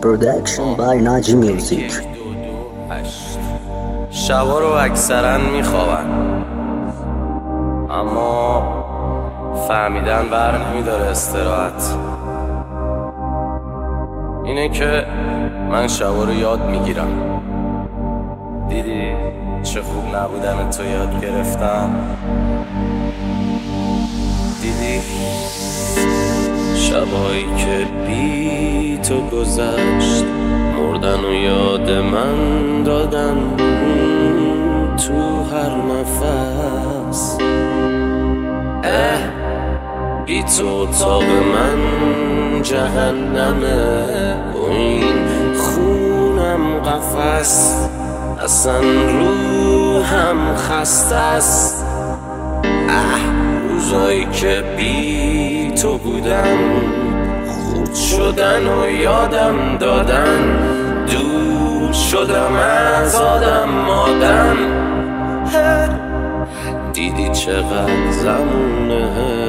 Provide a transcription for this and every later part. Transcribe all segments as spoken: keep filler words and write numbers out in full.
Production by Naji Music. شبا رو اکثرا میخوابن اما فهمیدن بر نمیداره استراحت. اینه که من شبا رو یاد میگیرم. دیدی چه خوب نبودن تو یاد گرفتم. دیدی شبایی که بی تو گذشت مردن و یاد من دادن تو هر نفس. اه بی تو اتاق من جهنمه و این خونم قفس. اصلا روحم خسته است. اه روزایی که بی تو بودم خود شدن و یادم دادن. دور شدم از آدم آدم. دیدی چقدر زمونه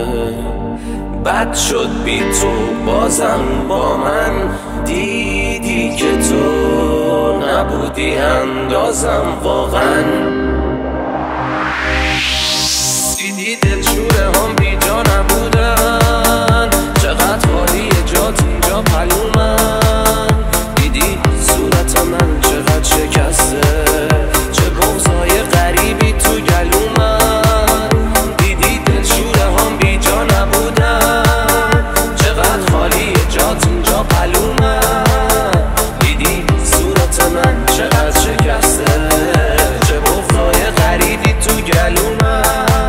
بد شد بی تو بازم با من. دیدی که تو نبودی اندازم واقعا. دیدی دلشوره هم بی جا نبودن. چقدر خالی جات اینجا پلومن. دیدی صورت من چقدر شکسته. چه بغضای غریبی تو گلومن. دیدی دلشوره هم بی جا نبودن. چقدر خالی جات اینجا پلومن. دیدی صورت من چقدر شکسته. چه بغضای غریبی تو گلومن.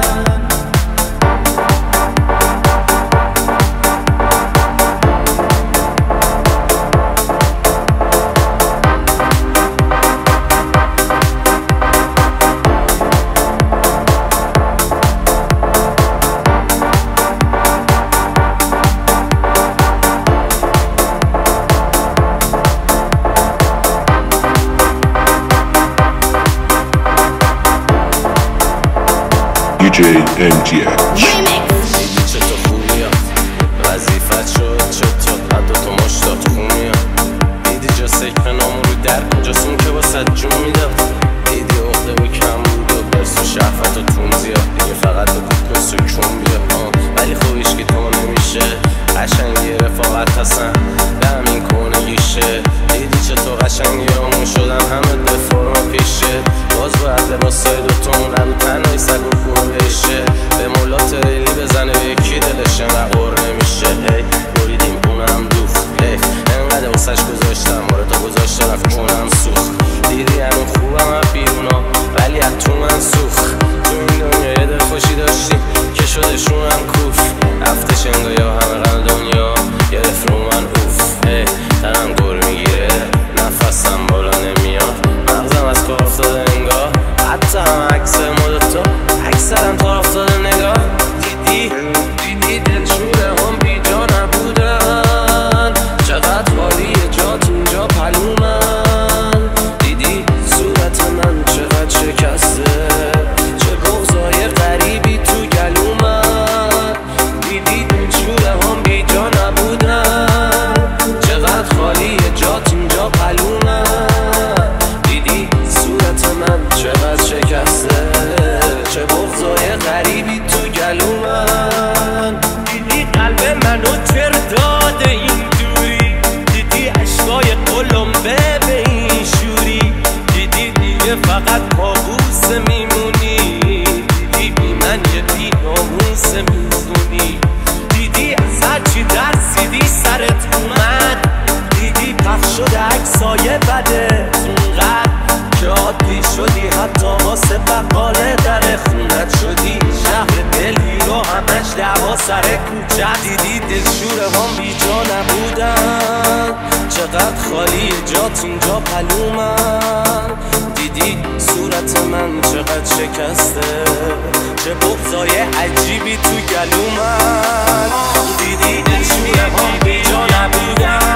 دی جی ام جی اکس. دیدی چه تو خوبیات وظیفت شد چطور قد تو مشتاق خونیات. دیدی جا سکر نامو رو در کجاست اون که واسه جون میداد. دیدی عقده و کم بود و برس و شهفت و تون زیاد. دیگه فقط تو بود بس و کون بیا ولی خوبیش که تو نمیشه. قشنگی رفاقت هستن به همین کنه گیشه. دیدی چه تو قشنگی همون شدن همه به فرم پیشه. باز باید لباسای دوتون رو تنهایی سگ و کورشه. به مولات ریلی بزنه به یکی دلش انقدر قر نمیشه. هی بریدیم اونم دوخت. هی انقدر واسش گذاشتم مورد تا گذاشت رفت چونم سوخت. دیدی همین خوبم هم بیرونا ولی از تو من سوخت. تو این دنیا یه دل خوشی داشتی که شدشونم کوف. رفتش انگاه یا همه قل دنیا گرفت رو من اوف. هی تنم گر میگیره نفسم بالا نمیاد. مغزم از کار افتاده انگاه حتی هم عکس مدت تو اکثرم تا افتاده نگاه. دیدی دیدی دلشوره هم بی جا نبودن. چقدر خالی جات اینجا پلومن. دیدی صورت من چقدر شکسته. چه بغضای غریبی تو گلومن. دیدی دلشوره هم بی جا نبودن. چقدر خالی جات اینجا پلومن. دیدی صورت من چقدر شکسته. چه بغضای غریبی تو گلومن. دیدی قلب منو تر داده این دوری. دیدی عشقای قلمبه به این شوری. دیدی دیگه فقط کابوس میمونی. دیدی بی من یه بی ناموس میزونی. دیدی از هرچی درسیدی سرت اومد. دیدی پخش شده عکسای بده اونقدر که عادی شدی حتی واسه بقاله در خونت شدی. شهر دلی رو همش دعوا سر کوچه. دیدی دلشوره هم بی جا نبودن. چقدر خالی جات اینجا پلومن. دیدی صورت من چقدر شکسته. چه بغضای عجیبی تو گلومن. دیدی دلشوره هم بی جا نبودن.